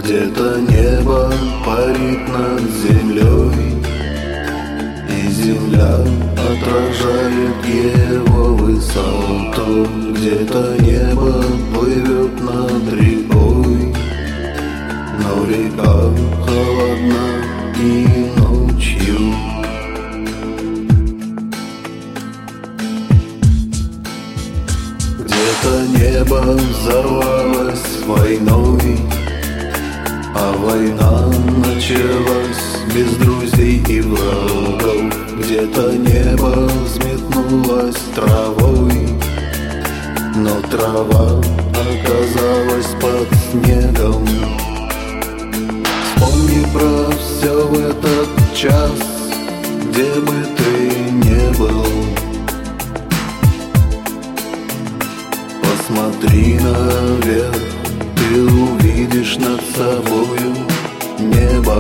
Где-то небо парит над землей, и земля отражает его высоту. Где-то небо плывет над рекой, но река холодна и ночью. Где-то небо взорвалось войной, а война началась без друзей и врагов. Где-то небо взметнулось травой, но трава оказалась под снегом. Вспомни про все в этот час, где бы ты не был. Посмотри наверх, ты увидишь над собою небо.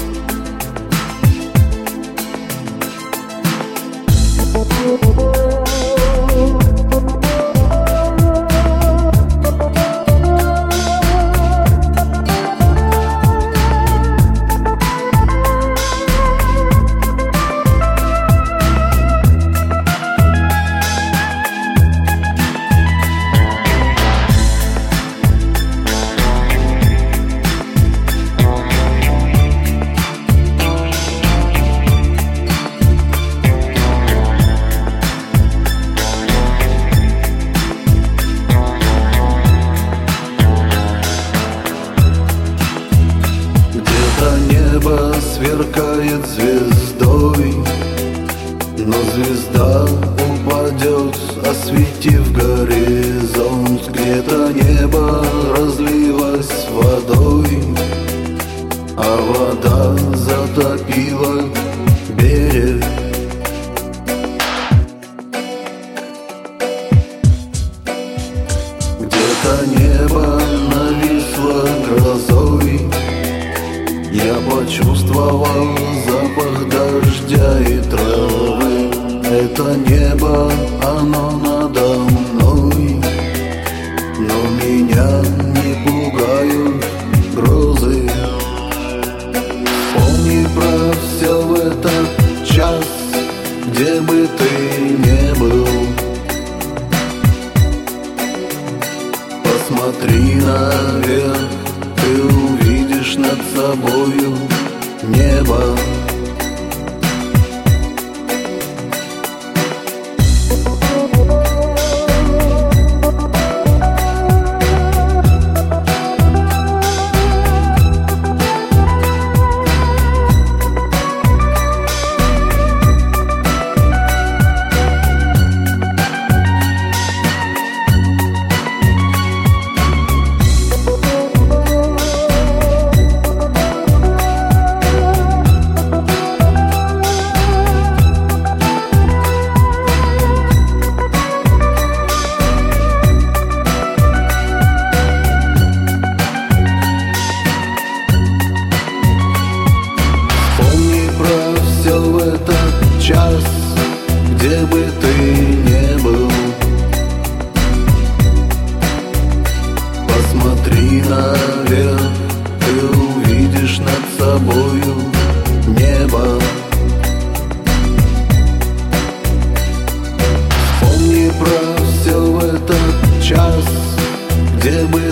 Небо сверкает звездой, но звезда упадет, осветив горизонт. Где-то небо разлилось водой, а вода затопила берег. Где-то небо нависло грозой, я почувствовал запах дождя и травы. Это небо, оно надо мной, но меня не пугают грозы. Помни про все в этот час, где бы ты не был. Посмотри наверх, ты увидишь над собою небо. В этот час, где бы ты не был. Посмотри наверх, ты увидишь над собою небо. Помни про все в этот час, где бы